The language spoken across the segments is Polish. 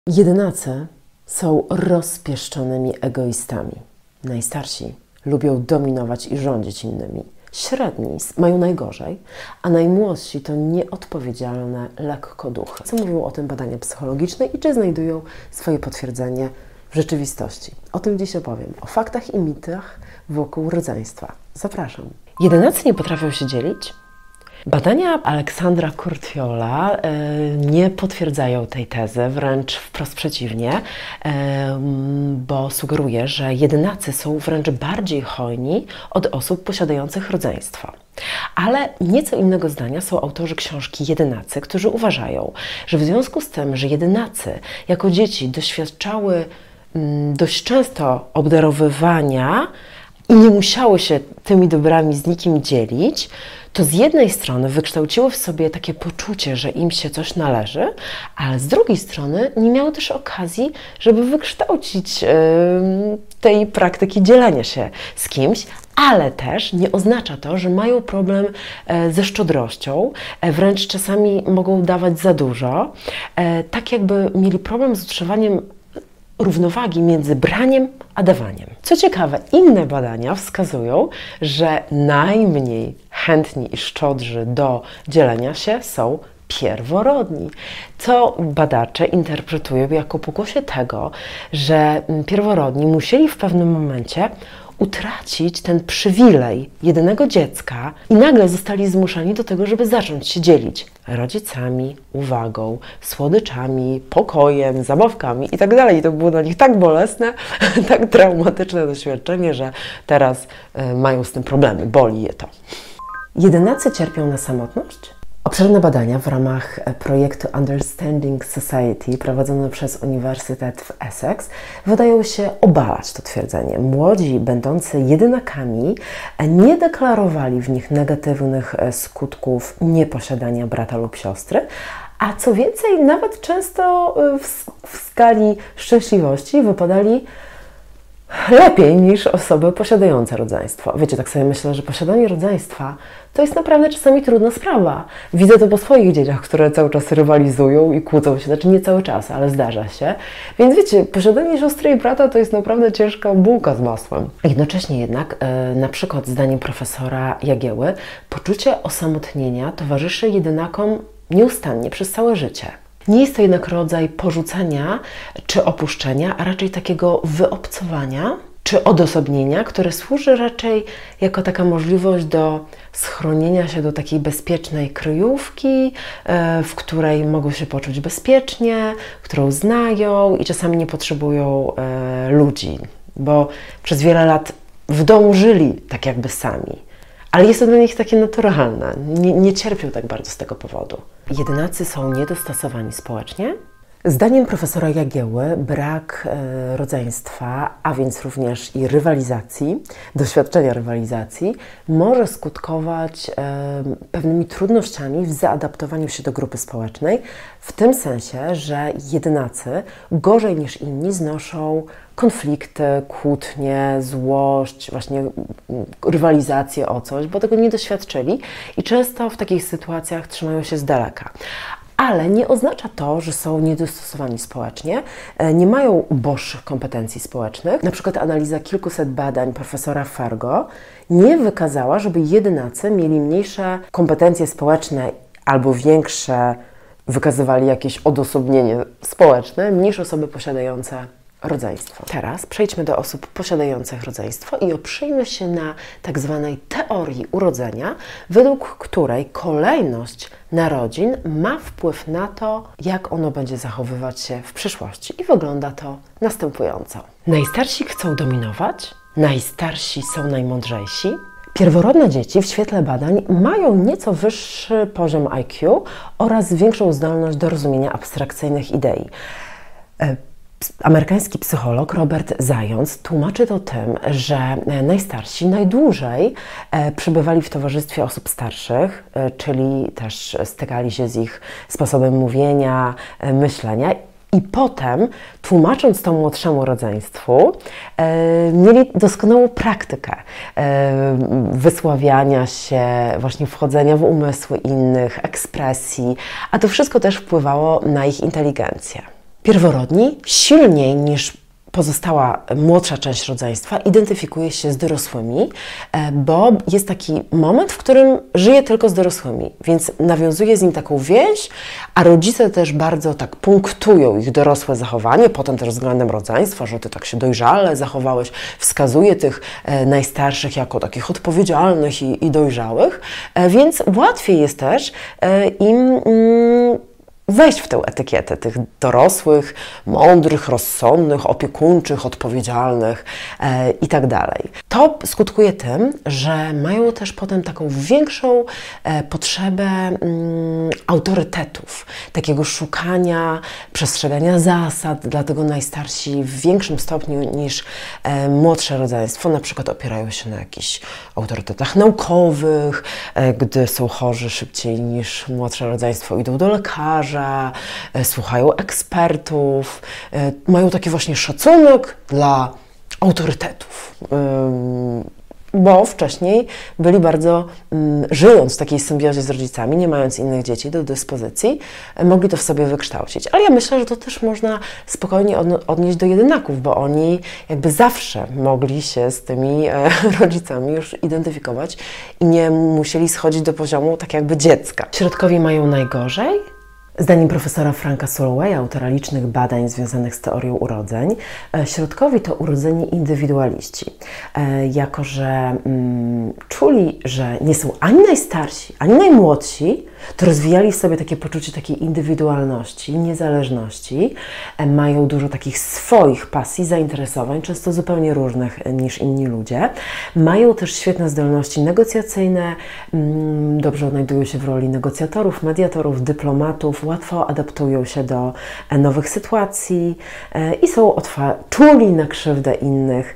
Jedynacy są rozpieszczonymi egoistami. Najstarsi lubią dominować i rządzić innymi. Średni mają najgorzej, a najmłodsi to nieodpowiedzialne lekkoduchy. Co mówią o tym badania psychologiczne i czy znajdują swoje potwierdzenie w rzeczywistości? O tym dziś opowiem. O faktach i mitach wokół rodzeństwa. Zapraszam. Jedynacy nie potrafią się dzielić? Badania Aleksandra Curtiola nie potwierdzają tej tezy, wręcz wprost przeciwnie, bo sugeruje, że jedynacy są wręcz bardziej hojni od osób posiadających rodzeństwo. Ale nieco innego zdania są autorzy książki Jedynacy, którzy uważają, że w związku z tym, że jedynacy jako dzieci doświadczały dość często obdarowywania i nie musiały się tymi dobrami z nikim dzielić, to z jednej strony wykształciły w sobie takie poczucie, że im się coś należy, ale z drugiej strony nie miały też okazji, żeby wykształcić tej praktyki dzielenia się z kimś, ale też nie oznacza to, że mają problem ze szczodrością, wręcz czasami mogą dawać za dużo, tak jakby mieli problem z utrzymaniem równowagi między braniem a dawaniem. Co ciekawe, inne badania wskazują, że najmniej chętni i szczodrzy do dzielenia się są pierworodni, co badacze interpretują jako pokłosie tego, że pierworodni musieli w pewnym momencie utracić ten przywilej jedynego dziecka i nagle zostali zmuszeni do tego, żeby zacząć się dzielić rodzicami, uwagą, słodyczami, pokojem, zabawkami itd. I to było dla nich tak bolesne, tak traumatyczne doświadczenie, że teraz mają z tym problemy, boli je to. Jedynacy cierpią na samotność? Obszerne badania w ramach projektu Understanding Society prowadzone przez Uniwersytet w Essex wydają się obalać to twierdzenie. Młodzi, będący jedynakami, nie deklarowali w nich negatywnych skutków nieposiadania brata lub siostry, a co więcej, nawet często w skali szczęśliwości wypadali lepiej niż osoby posiadające rodzeństwo. Wiecie, tak sobie myślę, że posiadanie rodzeństwa to jest naprawdę czasami trudna sprawa. Widzę to po swoich dzieciach, które cały czas rywalizują i kłócą się, znaczy nie cały czas, ale zdarza się. Więc wiecie, posiadanie siostry i brata to jest naprawdę ciężka bułka z masłem. Jednocześnie jednak, na przykład zdaniem profesora Jagieły, poczucie osamotnienia towarzyszy jedynakom nieustannie przez całe życie. Nie jest to jednak rodzaj porzucenia czy opuszczenia, a raczej takiego wyobcowania czy odosobnienia, które służy raczej jako taka możliwość do schronienia się do takiej bezpiecznej kryjówki, w której mogą się poczuć bezpiecznie, którą znają i czasami nie potrzebują ludzi, bo przez wiele lat w domu żyli tak jakby sami. Ale jest to dla nich takie naturalne, nie cierpią tak bardzo z tego powodu. Jedynacy są niedostosowani społecznie? Zdaniem profesora Jagieły brak rodzeństwa, a więc również i rywalizacji, doświadczenia rywalizacji, może skutkować pewnymi trudnościami w zaadaptowaniu się do grupy społecznej, w tym sensie, że jedynacy gorzej niż inni znoszą konflikty, kłótnie, złość, właśnie rywalizację o coś, bo tego nie doświadczyli i często w takich sytuacjach trzymają się z daleka. Ale nie oznacza to, że są niedostosowani społecznie, nie mają uboższych kompetencji społecznych. Na przykład analiza kilkuset badań profesora Fargo nie wykazała, żeby jedynacy mieli mniejsze kompetencje społeczne albo większe wykazywali jakieś odosobnienie społeczne niż osoby posiadające rodzeństwo. Teraz przejdźmy do osób posiadających rodzeństwo i oprzyjmy się na tak zwanej teorii urodzenia, według której kolejność narodzin ma wpływ na to, jak ono będzie zachowywać się w przyszłości. I wygląda to następująco. Najstarsi chcą dominować, najstarsi są najmądrzejsi. Pierworodne dzieci w świetle badań mają nieco wyższy poziom IQ oraz większą zdolność do rozumienia abstrakcyjnych idei. Amerykański psycholog Robert Zając tłumaczy to tym, że najstarsi najdłużej przebywali w towarzystwie osób starszych, czyli też stykali się z ich sposobem mówienia, myślenia i potem, tłumacząc to młodszemu rodzeństwu, mieli doskonałą praktykę wysławiania się, właśnie wchodzenia w umysły innych, ekspresji, a to wszystko też wpływało na ich inteligencję. Pierworodni silniej niż pozostała młodsza część rodzeństwa identyfikuje się z dorosłymi, bo jest taki moment, w którym żyje tylko z dorosłymi, więc nawiązuje z nim taką więź, a rodzice też bardzo tak punktują ich dorosłe zachowanie, potem też względem rodzeństwa, że ty tak się dojrzale zachowałeś, wskazuje tych najstarszych jako takich odpowiedzialnych i dojrzałych, więc łatwiej jest też im wejść w tę etykietę tych dorosłych, mądrych, rozsądnych, opiekuńczych, odpowiedzialnych i tak dalej. To skutkuje tym, że mają też potem taką większą potrzebę autorytetów, takiego szukania, przestrzegania zasad, dlatego najstarsi w większym stopniu niż młodsze rodzeństwo na przykład opierają się na jakichś autorytetach naukowych, gdy są chorzy szybciej niż młodsze rodzeństwo idą do lekarza, słuchają ekspertów, mają taki właśnie szacunek dla autorytetów, bo wcześniej byli bardzo, żyjąc w takiej symbiozie z rodzicami, nie mając innych dzieci do dyspozycji, mogli to w sobie wykształcić. Ale ja myślę, że to też można spokojnie odnieść do jedynaków, bo oni jakby zawsze mogli się z tymi rodzicami już identyfikować i nie musieli schodzić do poziomu tak jakby dziecka. Środkowi mają najgorzej? Zdaniem profesora Franka Solowaya, autora licznych badań związanych z teorią urodzeń, środkowi to urodzeni indywidualiści. Jako że czuli, że nie są ani najstarsi, ani najmłodsi, to rozwijali w sobie takie poczucie takiej indywidualności, niezależności. Mają dużo takich swoich pasji, zainteresowań, często zupełnie różnych niż inni ludzie. Mają też świetne zdolności negocjacyjne, dobrze odnajdują się w roli negocjatorów, mediatorów, dyplomatów, łatwo adaptują się do nowych sytuacji i są czuli na krzywdę innych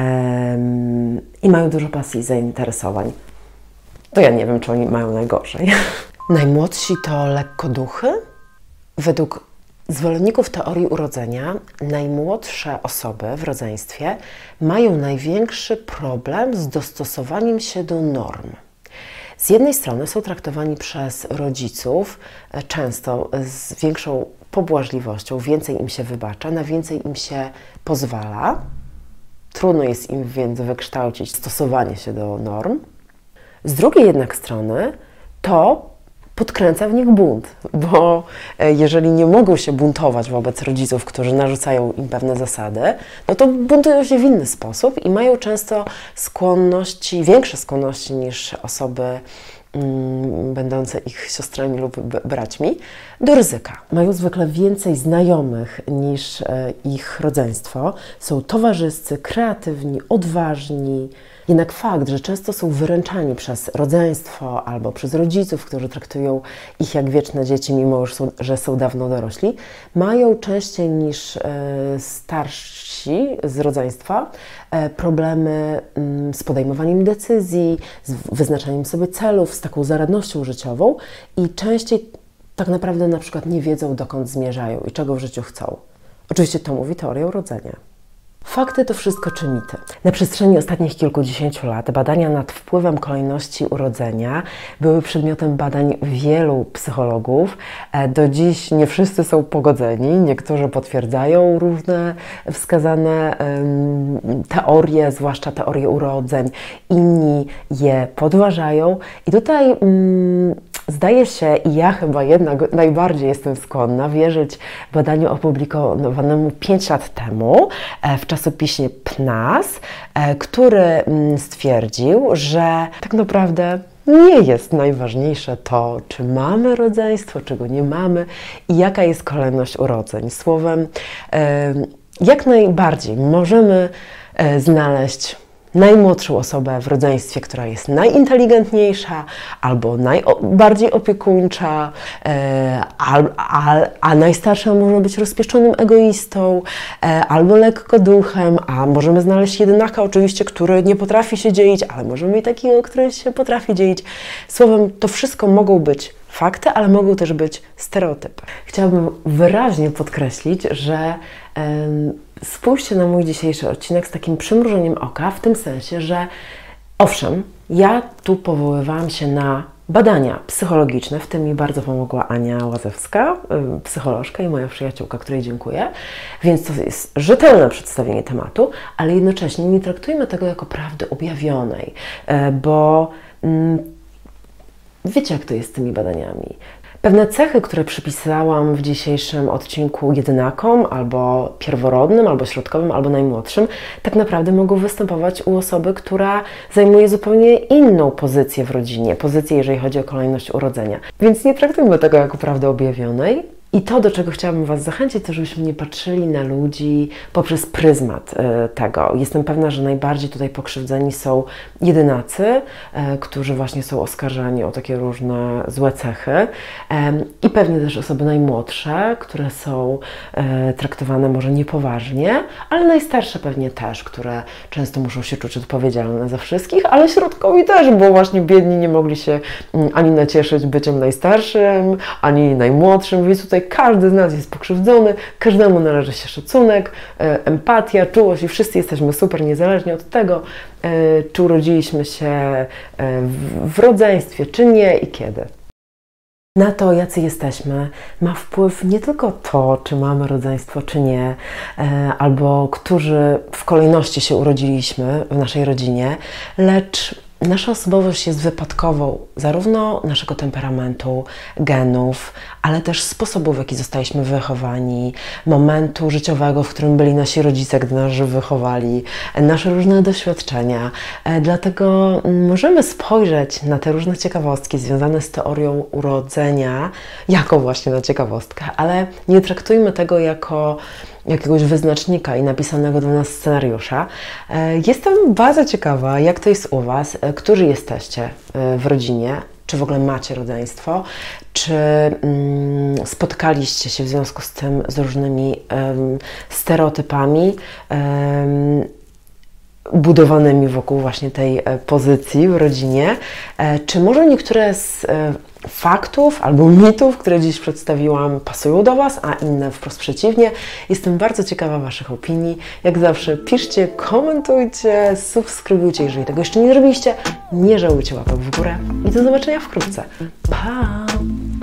i mają dużo pasji i zainteresowań. To ja nie wiem, czy oni mają najgorzej. Najmłodsi to lekkoduchy. Według zwolenników teorii urodzenia najmłodsze osoby w rodzeństwie mają największy problem z dostosowaniem się do norm. Z jednej strony są traktowani przez rodziców często z większą pobłażliwością, więcej im się wybacza, na więcej im się pozwala. Trudno jest im więc wykształcić stosowanie się do norm. Z drugiej jednak strony to podkręca w nich bunt, bo jeżeli nie mogą się buntować wobec rodziców, którzy narzucają im pewne zasady, no to buntują się w inny sposób i mają często skłonności, większe skłonności niż osoby będące ich siostrami lub braćmi, do ryzyka. Mają zwykle więcej znajomych niż ich rodzeństwo, są towarzyscy, kreatywni, odważni. Jednak fakt, że często są wyręczani przez rodzeństwo albo przez rodziców, którzy traktują ich jak wieczne dzieci, mimo że są dawno dorośli, mają częściej niż starsi z rodzeństwa problemy z podejmowaniem decyzji, z wyznaczaniem sobie celów, z taką zaradnością życiową i częściej tak naprawdę na przykład nie wiedzą, dokąd zmierzają i czego w życiu chcą. Oczywiście to mówi teoria urodzenia. Fakty to wszystko czy mity? Na przestrzeni ostatnich kilkudziesięciu lat badania nad wpływem kolejności urodzenia były przedmiotem badań wielu psychologów. Do dziś nie wszyscy są pogodzeni, niektórzy potwierdzają różne wskazane teorie, zwłaszcza teorie urodzeń, inni je podważają i tutaj zdaje się, i ja chyba jednak najbardziej jestem skłonna wierzyć badaniu opublikowanemu 5 lat temu w czasopiśmie PNAS, który stwierdził, że tak naprawdę nie jest najważniejsze to, czy mamy rodzeństwo, czy go nie mamy i jaka jest kolejność urodzeń. Słowem, jak najbardziej możemy znaleźć najmłodszą osobę w rodzeństwie, która jest najinteligentniejsza albo najbardziej opiekuńcza, a najstarsza może być rozpieszczonym egoistą albo lekkoduchem, a możemy znaleźć jedynaka oczywiście, który nie potrafi się dzielić, ale możemy i takiego, który się potrafi dzielić. Słowem, to wszystko mogą być fakty, ale mogą też być stereotypy. Chciałabym wyraźnie podkreślić, że spójrzcie na mój dzisiejszy odcinek z takim przymrużeniem oka, w tym sensie, że owszem, ja tu powoływałam się na Badania psychologiczne, w tym mi bardzo pomogła Ania Łazewska, psycholożka i moja przyjaciółka, której dziękuję, więc to jest rzetelne przedstawienie tematu, ale jednocześnie nie traktujmy tego jako prawdy objawionej, bo wiecie, jak to jest z tymi badaniami. Pewne cechy, które przypisałam w dzisiejszym odcinku jedynakom, albo pierworodnym, albo środkowym, albo najmłodszym, tak naprawdę mogą występować u osoby, która zajmuje zupełnie inną pozycję w rodzinie, pozycję, jeżeli chodzi o kolejność urodzenia. Więc nie traktujmy tego jako prawdy objawionej. I to, do czego chciałabym Was zachęcić, to żebyśmy nie patrzyli na ludzi poprzez pryzmat tego. Jestem pewna, że najbardziej tutaj pokrzywdzeni są jedynacy, którzy właśnie są oskarżani o takie różne złe cechy i pewnie też osoby najmłodsze, które są traktowane może niepoważnie, ale najstarsze pewnie też, które często muszą się czuć odpowiedzialne za wszystkich, ale środkowi też, bo właśnie biedni nie mogli się ani nacieszyć byciem najstarszym, ani najmłodszym, więc tutaj każdy z nas jest pokrzywdzony, każdemu należy się szacunek, empatia, czułość i wszyscy jesteśmy super niezależnie od tego, czy urodziliśmy się w rodzeństwie, czy nie i kiedy. Na to, jacy jesteśmy, ma wpływ nie tylko to, czy mamy rodzeństwo, czy nie, albo którzy w kolejności się urodziliśmy w naszej rodzinie, lecz nasza osobowość jest wypadkową zarówno naszego temperamentu, genów, ale też sposobu, w jaki zostaliśmy wychowani, momentu życiowego, w którym byli nasi rodzice, gdy nas wychowali, nasze różne doświadczenia. Dlatego możemy spojrzeć na te różne ciekawostki związane z teorią urodzenia jako właśnie na ciekawostkę, ale nie traktujmy tego jako jakiegoś wyznacznika i napisanego do nas scenariusza. Jestem bardzo ciekawa, jak to jest u Was, którzy jesteście w rodzinie, czy w ogóle macie rodzeństwo, czy spotkaliście się w związku z tym z różnymi stereotypami budowanymi wokół właśnie tej pozycji w rodzinie, czy może niektóre z faktów albo mitów, które dziś przedstawiłam, pasują do Was, a inne wprost przeciwnie. Jestem bardzo ciekawa Waszych opinii. Jak zawsze piszcie, komentujcie, subskrybujcie, jeżeli tego jeszcze nie zrobiliście. Nie żałujcie łapek w górę i do zobaczenia wkrótce. Pa!